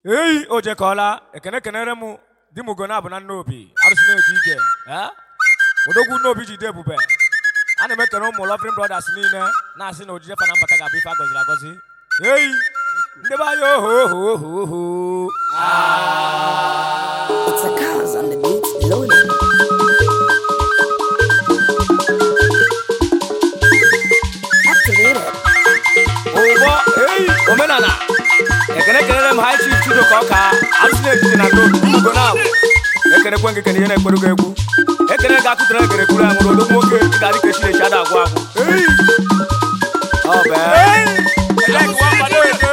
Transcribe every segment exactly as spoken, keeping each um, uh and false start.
Hey, Oje Kola, ekene kenere mu di mu gona abuna nobi. Arusine ejije, eh? Odogu nobi jide bube. Ana me keno mo loving brothers ni ne, na asi na ojije fa na mbata ga bi fa gozira gozi. Hey, ndeba yo ho ho ho ho. Ah. It's a cause on the beat loading. Activated. Obo, hey, omenana. Ekene kenere mu high chief chudo koka. Arusine ejije na ndo di mu gona. Ekene kwenge kene yene kwerugo egwu. Ekene ga kutere kere kura amuro odogu oke igari keshi le shada agwa agwu. Hey. Oh be. Hey. Like one bado eke.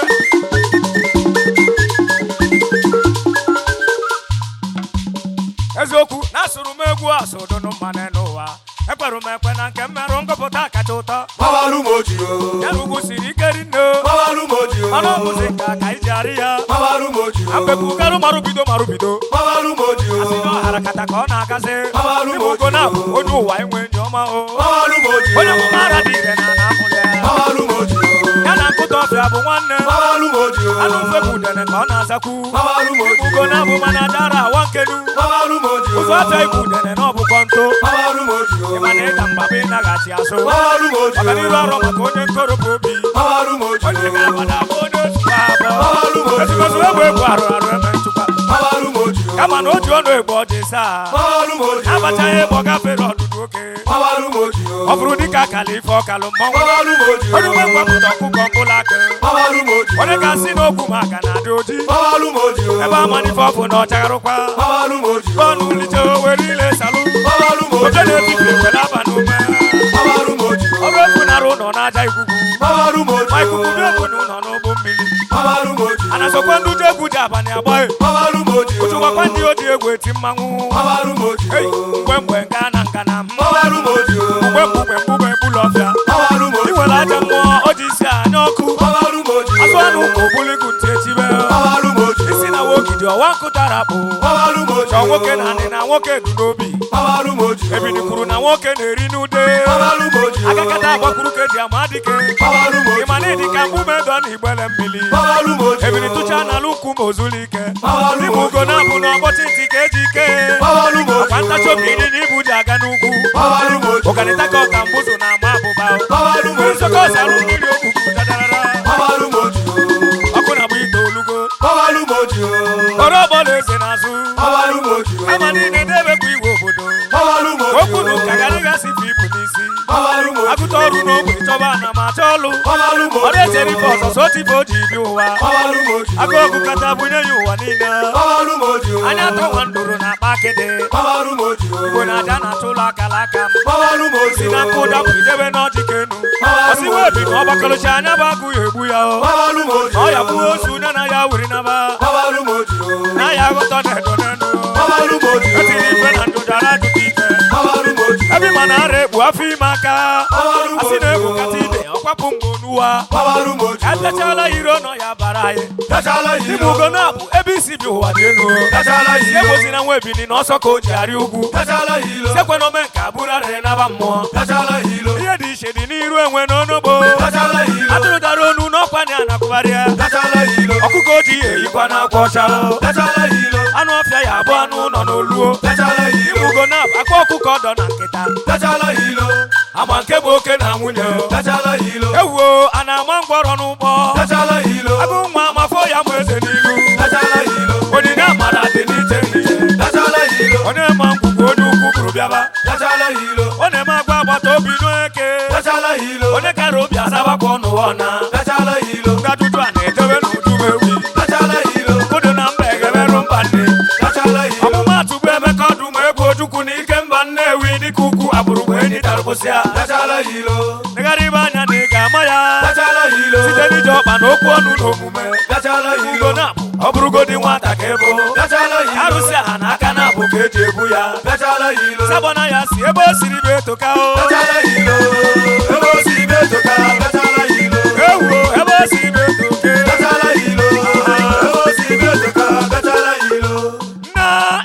Ezoku na suru megwu asodo no mane no wa. Ekweru me kwe na nke mmerụ ngopụta kacha ụtọ. Mawalu moji o. Ya rugu siri keri no. Mawalu moji o. Ano muzika ka ijari ya. Mawalu moji o. Ambeku karu marubido marubido. Mawalu moji o. Asino harakata ka ọ na-agazi. Mawalu moji o. Ibugo na bụ onye ụwa enwe nyoma o. Mawalu moji o. Onye mụmara dị ire na na-amụle. Mawalu moji o. Ya na nkụta ọfịa bụ nwanne. Mawalu moji o. Anụ mfe bụ udene ka ọ na-azakwu. Mawalu moji o. Ibugo na bụ mana dara awa nkelu. Mawalu moji o. Ụzọ ọfịa ibu udene na ọbụkọ nto. Mawalu moji o. Ịma na ịta mgbaba ịnaghachi azụ. Mawalu moji o. Ọganiru ọrụ maka onye nkoropụ obi. Mawalu moji o. Onye ga-agbada bụ onye otu abụọ. Mawalu moji o. Ezigbozi egbe egwu arụ arụ eme nchụkwa. Mawalu moji o. Kama na o ji ọnụ egbe ọ dị saa. Mawalu moji o. Abachaghị ebe ọ gafere ọdụdụ oke. Mawalu moji o. Ọ bụrụ dịka akala ife ọkalụ mmọnwụ. Mawalu moji o. Onye nwe mgbapụta ọkụkọ mkpụrụ aka. Mawalu moji o. Onye ga-asị n'okwu maka na adị oji. Mawalu moji o. Ebe amanife ọfụ na ọchagharụkwa. Mawalu moji o. Ọnụ lije owere ile salụ. Mawalu moji o. Oche na-ebibi ekwela aba n'ume. Mawalu moji o. Ọrụ efu nara ụlọ n'aja ikuku. Mawalu moji Ma o. ikuku dị efu n'ụlọ n'ụgbọ mmiri. Mawalu moji o. Anasokwa ndị uche egwu ji abalị agbaghị. Mawalu moji o. Ochụkwakwa ndị odi egwu eti mmanwụ. Mawalu moji Hey, o. mgbe mgbe nga na nga na m. Mawalu moji o. Mgbe mgbe mgbe ebulu ọfịa. Mawalu moji o. Iwere aja mmụọ o ji isi anya ọkụ. Mawalu moji o. Azụ anụ ka obuligu ntị echibe. Mawalu moji o. Isi na wogidi ọwa nkụtara bụ. Mawalu moji Chọọ o. nwoke na anị na nwoke du n'obi. Mawalu moji o. Ebini kwuru na nwoke na-eri n'ude. Mawalu moji o. Agakata agbakwuru ka eji ama dike. Mawalu moji o. Ịma na ịdị ka mgbume dọ na igbele mmiri. Mawalu moji o. Ebini tụcha n'ala ukwu ma ozulu ike. Mawalu Ibu moji ugo o. na-abụ n'ọgbọchị ntị ka eji ike. Mawalu moji Ọkwa o. ntachi obi ịdị na ibu ji aga n'ugwu. Mawalu moji o. Ọganịta ka ọka mbụzụ na-ama abụba. Mawalu moji o. Nsọkọ ọsara mmiri okwukwu dadarara. Mawalu moji o. Ọkụ na-agba ite olugo. Mawalu moji o. Ọrụ ọgbọla eze n'azụ. Mawalu moji o. Ama niile na-ebekwa iwe obodo. Mawalu moji o. Okwu na ụka garịgasị bụ ibu n'isi. Mawalu moji o. Agụta ọrụ n'ogbe chọba na ma achọ ọlụ. Mawalu Ọ moji na-echere o. ife ọzọzọ otife o ji bi ụwa. Mawalu moji o. Agụ ọgụ kata bunye ya ụwa niile. Mawalu moji o. Anya atọ nwa nduru na akpa akịdị. Mawalu moji o. Igbo na aja na-atụ ụlọ akala aka m. Mawalu moji Si o. na nkụ dapụ idebe n'ọjị ka enu. Osi wee bi na ọgbakọlụchi anya bụ agụ ya egbu ya o. Mawalu moji Ọ o. ya gbuo osu nye na ya wuri naba. Mawalu moji o. Na ya aghọta na edo n'enu. Mawalu moji o. Etiri ife na ndụ dara ajụta ike. Mawalu moji o. Ebi ma na-ara ekpu afọ ime aka. Mawalu Asị moji na-egbu o. kata ide ọkwapụ mgbe onuwa. Mawalu moji o. Etechala iro nọ ya bara anyị. Tachala Ibu hilo. ugo na-abụ ebe isi bi ụwa dị elu. Tachala hilo. Ebozi na nwa ebini na ọsọ ka o ji arị ugwu. Tachala hilo. Sekwe na ome nke abụrụ arịrị naba mmụọ. Tachala hilo. Ihe dị iche dị n'iru enwe n'onugbo. Tachala hilo. Atụrụ dara onu n'ọkwa na anakwụgharịa. Tachala hilo. Ọkụkọ ojii eyikwa n'akwa ọcha. Tachala hilo. Anụ ọfịa ya abụ anụ ụlọ n'oluo. Tachala hilo. Ibugo na-abụ akwa ọkụkọ ọdọ na nkịta. Tachala hilo. Ama nke bụ oke na nwunye. Tachala hilo. Ewuo a na-ama mgbọrọ n'ụgbọ. Tachala hilo. Agụ nwa amafọ ya ma eze n'ilu. Tachala hilo. Onyinye amara dị n'iche n'iche. Tachala hilo. Onye ma ngwugwu onye ukwu bụrụ bịaba. Tachala hilo. Ọ na-eme agba agbata obi n'eke. Tachala hilo. Onye kara obi asabakwa n'ụwa ọna. Tachala hilo. Ngadudu a na-edobe n'udu ewi. Tachala hilo. Kudu na mba egeberụ mba nne. Tachala hilo. Ọmụmatụ bụ Emeka ọdụm egwu ojukwu na ike mba Nnewi dịka ukwu agbụrụ bụ enyi tarụpụsịa. Tachala hilo. Negharịba anya na ị ga-ama ya. Tachala hilo. Site n'ije ọkpa na okwu ọnụ na omume. Tachala hilo. Ugo na-abụ ọ bụrụgodị nwata ka ebo. Tachala hilo. Arụsị aha na aka na-abụ ka eji ebu ya. Tachala hilo. Sabọna ya si ebe o siri bụ etoka o. Tachala hilo. Ebe o si ibe toka. Tachala hilo. Ewuo ebe o siri bụ etoke. Tachala hilo. Ebe o si ibe toka. Tachala hilo. Na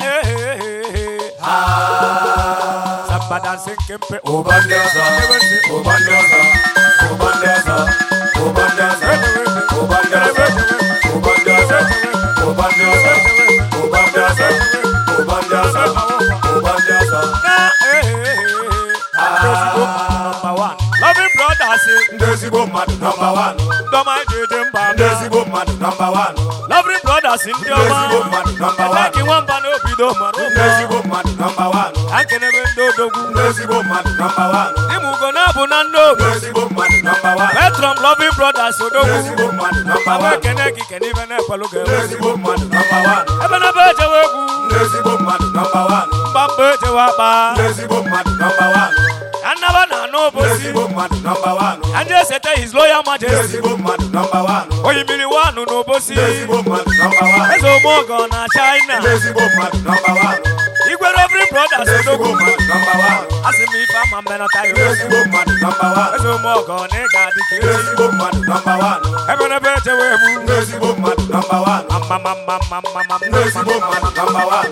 ehehehe. Ah. Sabadansi nkempe. Obandiasa. Obandiasa. Obandiasa. Obandiasa. Obandiasa. Obandiasa. Ubandiasa, Ubandiasa, Ubandiasa, Ubandiasa. Number one. Loving brothers. Ndesibo man number one. Doma jeje mbaba. Ndesibo man number one. Loving brothers in the Ndesibo man number one. Like one bano bido maro. Ndesibo man number one. Ankene mendo dogu. Ndesibo man number one. Imugo na bunando. Ndesibo man number one. Petrom loving brothers odogu. Ndesibo man number one. Abekene kikeni bene paluge. Ndesibo man number one. Ebena beje wegu. Ndesibo man number one. Mbambe je waba. Ndesibo man number one. Anaba na no bosi. Ndesibo man number one. Anje sete his loyal majesty. Ndesibo man number one. Oyibiri wanu no bosi. Ndesibo man number one. Ezo mogo na China. Ndesibo man number one. Igwe loving brothers Ndesibo odogu. man number one. Asimi ifa mambena tayo. Ndesibo man number one. Ezo mogo ne gadike. Ndesibo man number one. Ebena beje wegu. Ndesibo man number one. Mama mama mama mama. Ndesibo man number one.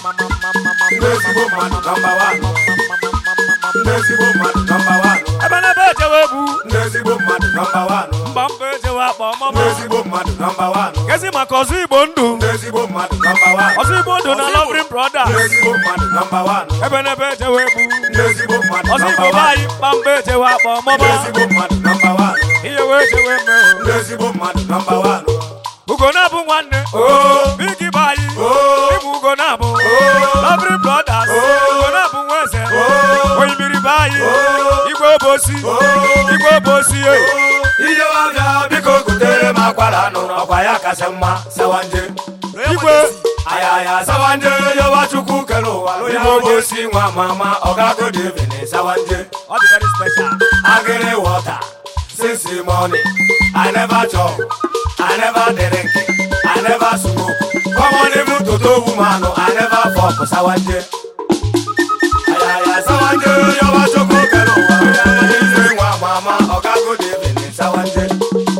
Ndesibo man number one. Ndesibo man number one. Ebena beje wegu. Ndesibo man number one. Mbambe je waba mama. Ndesibo man number one. Kesi makozi bondu. Ndesibo man number one. Ozi bondu na loving brothers. Ndesibo man number one. Ebena beje wegu. Ndesibo man Ozi number one. bobai mbambe je waba mama. Ndesibo man number one. Iye weje weme. Ndesibo man number one. Ugo na bu nwanne. Oh, Bigi bayi. oh, Ibu ugo na bu. oh, Loving brothers. Oh. Ugo na bu nweze. Oh. Oyibiri bayi. Oh. Igwe obosi. Oh. Igwe obosi eh. Iye wabia biko kutere makwara no ọkwa ya kasị mma sawanje. Igwe. Ayaya sawanje yo wachukwu kelo walo ya obosi nwa mama ogago devine sawanje. All the very special. Agere water since the morning. I never chop, I never drink, I never smoke. Come on even to the woman, I never fuck sawanje. Ayaya sawanje yo wachukwu kelo walo ya obosi nwa mama ogago devine sawanje.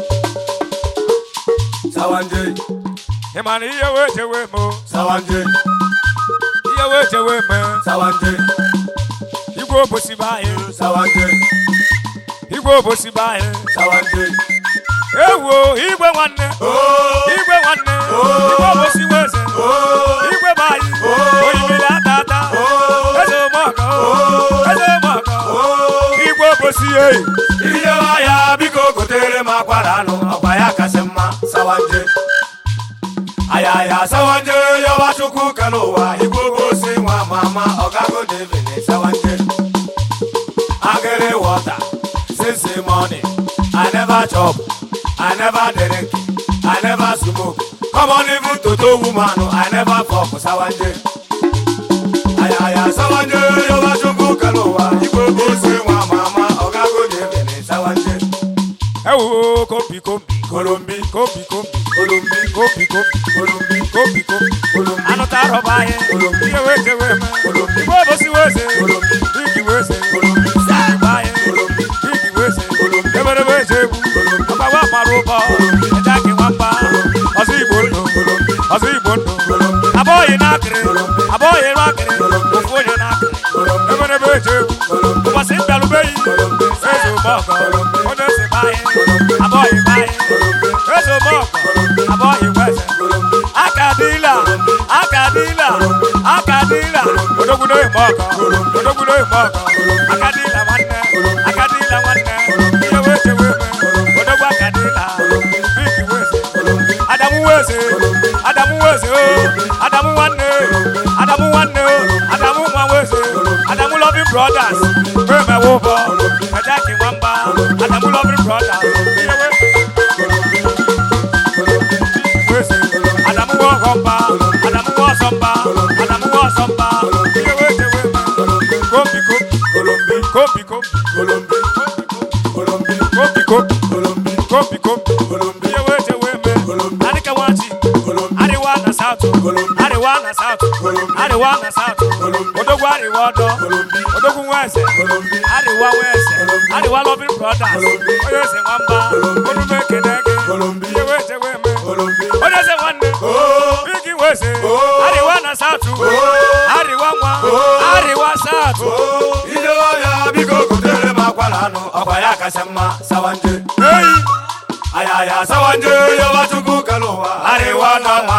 Sawanje, Imani iye weje wemo. sawanje, Iye weje weme. sawanje, Igwe obosi bayi. sawanje, Igwe obosi bayi. sawanje. Ewo igwe nwanne. Oh, Igwe nwanne. Oh. Igwe obosi weze. oh, Igwe bayi. Oh. Oyibiri atata. oh, Eze mogo. Oh. Eze mogo. oh. Igwe obosi eh. Iye waya biko gotere makwara no ọkwa ya kasị mma sawanje. Ayaya sawanje yo wachukwu kelo wa igbo gosi nwa mama ọgago devine sawanje. Agere water since the morning. I never chop, I never drink, I never smoke. Come on even to the woman, I never fuck sawanje. Ayaya sawanje yo wachukwu kelo wa igbo gosi nwa mama ọgago devine sawanje. Ewo kombi kombi. Kolombi, Kombi kombi. kolombi, Kombi kombi. kolombi, Kombi kombi. kolombi. Anụta arọba ihe. Kolombi. Iye weje weme. Kolombi. Igwe obosi weze. Kolombi. Igi weze. Kolombi. Igi bayi. Kolombi. Igi weze. Kolombi. Ebere weje egwu. Kolombi. Ọgbawa mara ụbọ. Kolombi. Eja gị nwamba. Kolombi. Ọzọ Igbo ndụ. Kolombi. Ọzọ Igbo ndụ. Kolombi. Abọghị n'akịrị. Kolombi. Abọghị n'akịrị. Kolombi. Ofu onye n'akịrị. Kolombi. Ebere weje egwu. Kolombi. Ụbọchị mbịarubeghị. Kolombi. Eze ụmọgọ. Kolombi. Onye si bayi. Kolombi. Abọghị bayi. Kolombi. Eze ụmọgọ. Kolombi. Abọghị weze. Kolombi. Akadila, Kolombi. Akadila, Kolombi. Akadila, Kolombi. Odogudo Imoko, Kolombi. Odogudo Imoko, Kolombi. Akadila wanne, Kolombi. Akadila wanne, Kolombi. Iye weje weme, Kolombi. Odogwu Akadila, Kolombi. Bigi weze, Kolombi. Adamu weze, Kolombi. Adamu weze, oh, Kolombi. Adamu wanne, Kolombi. Adamu wanne, oh, Adamu nwa weze, Kolombi. Adamu loving brothers, Kolombi. Weme wobo, Kolombi. Ejaki wamba, Kolombi. Adamu loving brothers, Kolombi. Iye we- Kolombi. Kolombi. weze, Adamu wo gomba, Adamu wo somba, Adamu wo somba, Iye weje weme, kombi kombi, Kolombi. kombi kombi, Kolombi. Kolombi. kombi kombi, Kolombi. kombi kombi, Kolombi. Iye weje weme, Kolombi. Anika wachi, Kolombi. Ariwa na south, Kolombi. Ariwa na south, Kolombi. Ariwa na south, Kolombi. Odogwu Ariwa odo, Kolombi. Odogwu weze, Kolombi. Ariwa weze, Kolombi. Ariwa loving brothers, Kolombi. Oyeze nwamba, Kolombi. Onume kenege, Kolombi. Iye weje weme, Kolombi. Oyeze nwanne, Oh, Bigi weze, Oh. Ariwa na south, oh, Ariwa nwa, Oh. Ariwa south. oh. Iye waya biko gotere makwara no ọkwa ya kasị mma sawanje. Hey, Ayaya sawanje yo wachukwu kelo wa arewa na mama.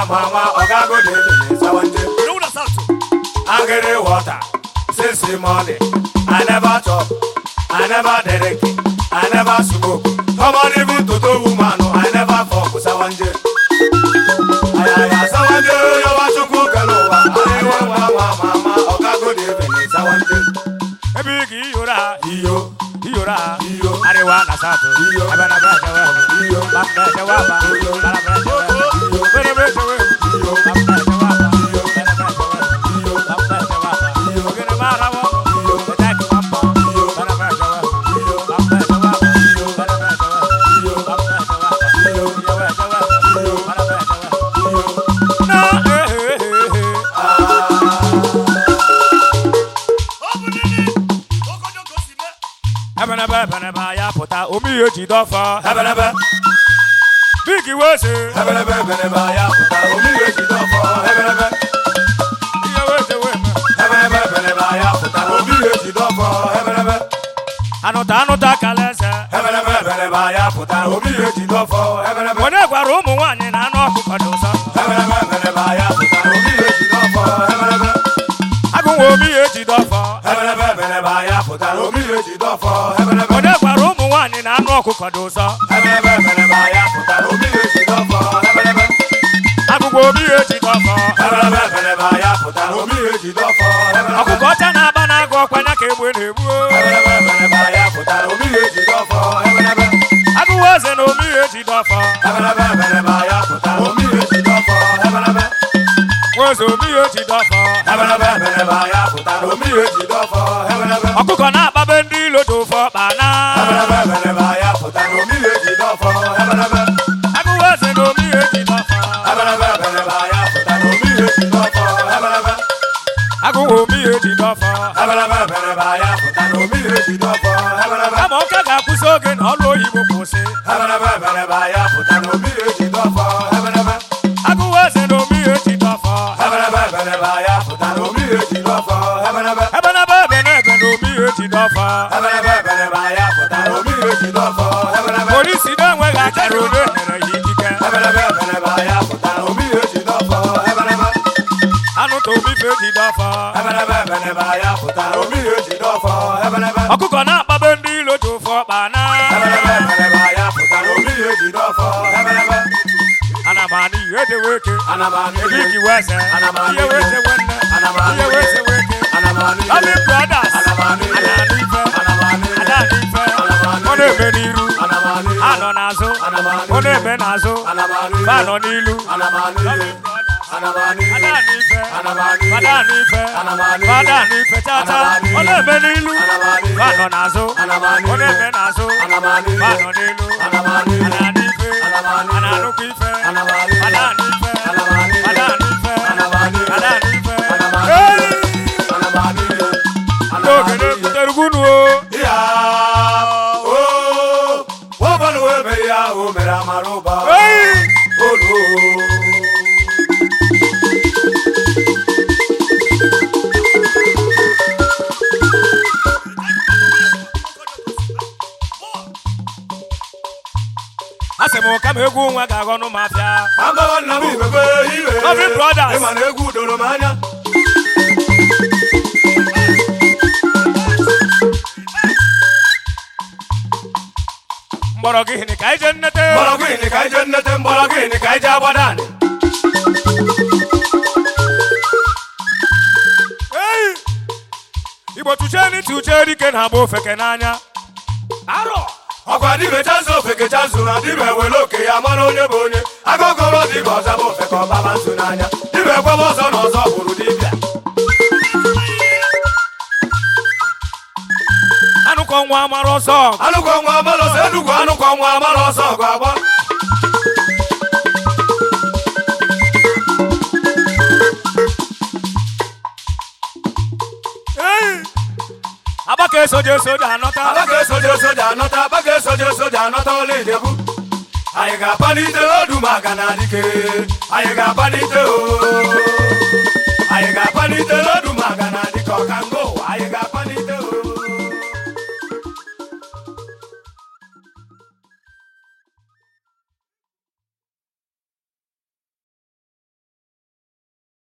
mama, Oga go dey finish sawanje. Angry water, since morning, I never chop, I never drink, I never smoke. Come on, even to the woman, I never fuck with sawanje. Ayaya sawanje, you want to cook aloha. Ayewa mama mama, Oga go dey finish sawanje. Ebigi yora, Iyo, yora, iyo, arewa na sato, iyo, abana bracha wa, iyo, bakna jawaba, iyo, bana bracha wa, iyo, bana bracha wa, iyo, bakna jawaba, iyo, bana bracha wa, iyo, bakna jawaba, iyo, ogene marawa, iyo, betaki wamba, iyo, bana bracha wa, iyo, bakna jawaba, iyo, bana bracha wa, iyo, bakna jawaba, iyo, jawa jawa, iyo, bana bracha wa, iyo. na eh eh eh eh. Ebenebe ebenebe ya pụta omi ihe ji dọfa. Ebelebe, Bigi wese, ebelebe, ebelebe, ya pụta omi ihe ji dọfọ. Ebelebe, ihe wese weme. ebelebe, ebelebe, ya pụta omi ihe ji dọfọ. Ebelebe, Anụta anụta kalese. ebelebe, ebelebe, ya pụta omi ihe ji dọfọ. Ebelebe, Onye gwara ụmụ nwaanyị na anụ ọkụkọ dị ụsọ. ebelebe, ebelebe, ya pụta omi ihe ji dọfọ. Ebelebe, Agụnwa omi ihe ji dọfọ. ebelebe, ebelebe, ya pụta omi ihe ji dọfọ. Ebelebe, Onye gwara ụmụ nwaanyị na anụ ọkụkọ dị ụsọ. ebelebe, ebelebe, ya pụta omi ihe ji dọfọ. Ebelebe, Agụnwa omi ihe ji dọfọ. ebelebe, ebelebe, ya pụta omi ihe ji dọfọ. Ebelebe, Ọkụkọ ọcha na-aba na-agụ ọkwanya ka egbe na-egbu. ebelebe, ebelebe, ya pụta omi ihe ji dọfọ. Ebelebe, Agụnwa eze na omi ihe ji dọfọ. ebelebe, ebelebe, ya pụta omi ihe ji dọfọ. Ebelebe, Nweze omi ihe ji dọfọ. ebelebe, ebelebe, ya pụta omi ihe ji dọfọ. Ebelebe, Ọkụkọ na-akpabe ndị ilo dị ụfọ kpana. ebelebe, ebelebe, ya pụta omi ihe ji dọfọ. Ebelebe, Agụnwa eze na omi ihe ji dọfọ. ebelebe, ebelebe, ya pụta omi ihe ji dọfọ. Ebelebe, Agụnwa omi ihe ji dọfọ. ebelebe, ebelebe, ya pụta omi ihe ji dọfọ. Ebelebe, Kama ọka ga-akwụsị oge na ọlụ oyibo kwụsị. ebelebe, ebelebe, ya pụta omi ihe ji dọfọ. Ebelebe, Agụnwa eze na omi ihe ji dọfọ. ebelebe, ebelebe, ya pụta omi ihe ji dọfọ. Ebelebe, Ebe na ebe ebe na ebe na omi ihe ji dọfọ. ebelebe, ebelebe, ya pụta omi ihe ji dọfọ. Ebelebe, Polisi na-enweghị akara onye nyere ya ikike. ebelebe, ebelebe, ya pụta omi ihe ji dọfọ. Ebelebe, Anụta omi ife ji dọfọ. ebelebe, ebelebe, ya pụta omi ihe ji dọfọ. Ebelebe, Ọkụkọ na-akpabe ndị ilo ji ụfọ kpana. ebelebe, ebelebe, ya pụta omi ihe ji dọfọ. Ebelebe, Ana m anụ ihe dị weke. ana m anụ Ebe ihe, iki wese. ana m anụ Ihe wese nwanne. ana m anụ Ihe wese weke. ana m anụ Loving ihe, brothers. ana m anụ Ana ihe, anụ ife. ana m anụ ihe, Ada anụ ife. ana m anụ Ọ ihe, na-eme n'iru. ana m anụ ihe, Anọ n'azụ. ana m anụ Ọ ihe, na-eme n'azụ. ana m anụ ihe, Fa nọ n'ilu. ana m anụ ihe, Loving brothers. ana m anụ ihe, Ada anụ ife. ana m anụ ihe, Fada anụ ife. ana m anụ ihe, Fada anụ ife chata. ana m anụ Ọ ihe, na-eme n'ilu. ana m anụ ihe, Fa nọ n'azụ. ana m anụ Ọ ihe, na-eme n'azụ. ana m anụ Fa ihe, nọ n'ilu. ana m anụ ihe, Ana anụ ife. ana m anụ Ana ihe, anụkwa ife. ana m anụ ihe, Fada anụ ife. ana m anụ ihe, Fada anụ ife. ana m anụ ihe, Fada anụ ife. ana m anụ Hey! ihe, ana m anụ ihe, ana m N'oge anụ ihe. na-ebutere ugunu o. Ya, oh, wabanu ebe ya o mere amara ụba. Hey! Olu. Asị m ka m egwu nwa ga-aghọ nụ m afịa. Agbawa nna m ibebe iwe. Loving brothers. Ịma na egwu doro m anya. Mgbọrọgwụ ihe ka anyị jee nnete. Mgbọrọgwụ ini ka anyị jee nnete, mgbọrọgwụ ini ka anyị jee agbada anị. Hey! Igbo tụchee n'iti uche dike na-agba ofeke n'anya. Arọ! Ọkwa dibịa chazụ ofeke chazụ na dibịa were oke ya mara onye bụ onye. Agụgọrọ dibịa ọzọ bụ ofeke ọbaba nzu n'anya. Dibịa gwaba ọzọ na ọzọ bụrụ dibịa. Anụkọ nwa amara ọsọ. Anụkọ nwa amara ọsọ, Enugwu anụkọ nwa amara ọsọ ọgụ agba. Hey! Abaka esoje esoje anọta. Abaga esoje soja anọta, abaga esoje soja anọta ọla Ijebu. Anyị ga-apalite odumaka na dike, anyị ga-apalite o.